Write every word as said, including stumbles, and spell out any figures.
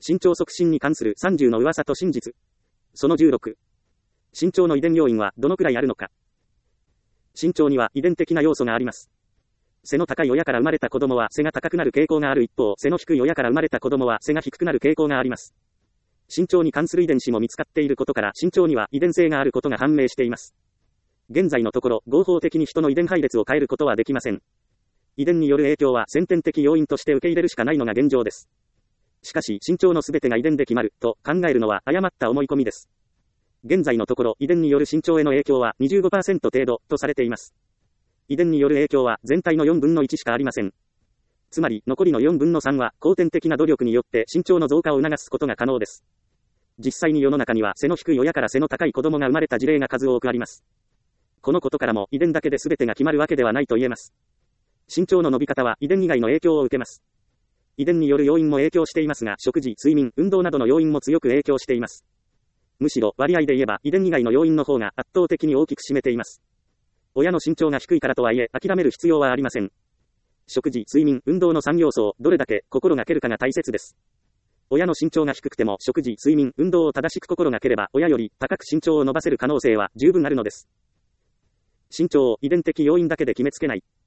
身長促進に関するさんじゅうの噂と真実。そのじゅうろく。身長の遺伝要因はどのくらいあるのか。身長には遺伝的な要素があります。背の高い親から生まれた子供は背が高くなる傾向がある一方、背の低い親から生まれた子供は背が低くなる傾向があります。身長に関する遺伝子も見つかっていることから、身長には遺伝性があることが判明しています。現在のところ、合法的に人の遺伝配列を変えることはできません。遺伝による影響は先天的要因として受け入れるしかないのが現状です。しかし、身長のすべてが遺伝で決まる、と考えるのは誤った思い込みです。現在のところ、遺伝による身長への影響は にじゅうごパーセント 程度、とされています。遺伝による影響は全体のよんぶんのいちしかありません。つまり、残りのよんぶんのさんは、後天的な努力によって身長の増加を促すことが可能です。実際に世の中には、背の低い親から背の高い子供が生まれた事例が数多くあります。このことからも、遺伝だけで全てが決まるわけではないと言えます。身長の伸び方は遺伝以外の影響を受けます。遺伝による要因も影響していますが、食事、睡眠、運動などの要因も強く影響しています。むしろ、割合で言えば、遺伝以外の要因の方が圧倒的に大きく占めています。親の身長が低いからとはいえ、諦める必要はありません。食事、睡眠、運動のさん要素をどれだけ心がけるかが大切です。親の身長が低くても、食事、睡眠、運動を正しく心がければ、親より高く身長を伸ばせる可能性は十分あるのです。身長を遺伝的要因だけで決めつけない。